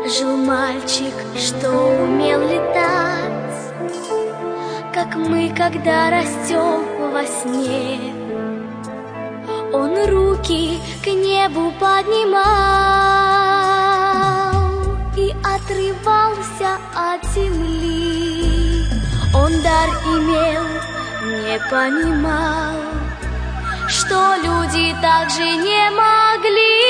Жил мальчик, что умел летать, как мы, когда растем во сне. Он руки к небу поднимал и отрывался от земли. Он дар имел, не понимал, что люди так же не могли.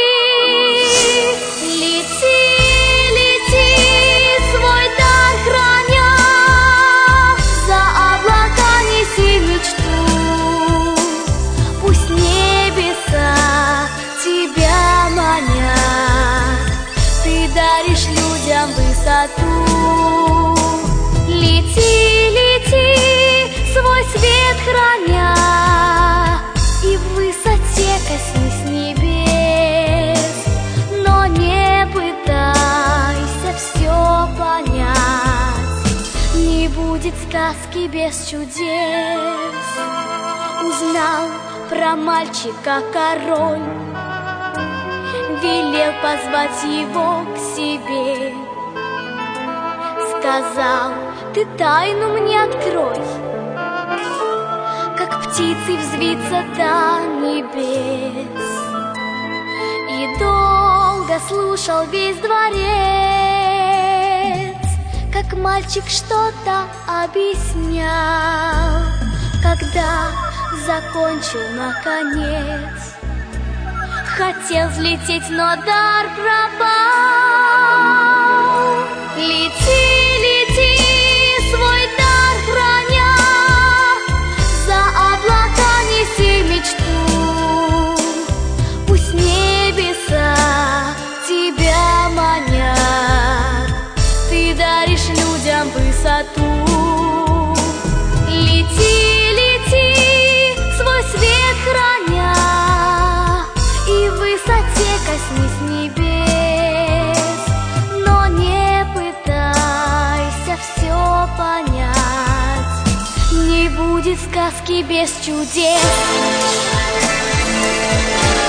Лети, лети, свой дар храня, за облака неси мечту. Пусть небеса тебя манят, ты даришь людям высоту. Лети, лети, свой свет храня, и в высоте коснись небес. Но не пытайся все понять, не будет сказки без чудес. Узнал про мальчика король, велел позвать его к себе. Сказал: ты тайну мне открой, как птицы взвиться до небес. И долго слушал весь дворец, как мальчик что-то объяснял. Когда закончил наконец, хотел взлететь, но дар пропал. Лети, лети, свой дар храня, за облака неси мечту. Пусть небеса тебя манят, ты даришь людям высоту. Лети, лети, свой свет храня, и в высоте коснись небес. Но не пытайся все понять, не будет сказки без чудес.